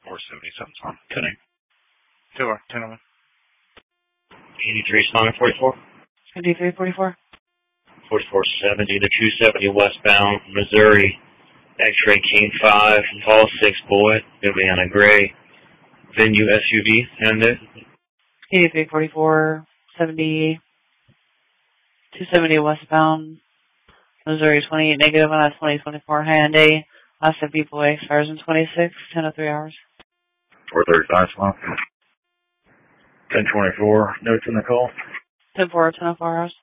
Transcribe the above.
470 something's on. 10 on. 83 Sonic 44. 5344. 4470 to 270 westbound, Missouri. X-ray King 5, Tall 6 boy, gonna be on a gray Venue SUV, and it. 8344, 70, 270 westbound, Missouri 28 negative on I-2024 Hyundai, Austin People expires in 26, 10:03 hours. 435 Swamp. 1024, notes in the call. 10-4, 10:04 hours.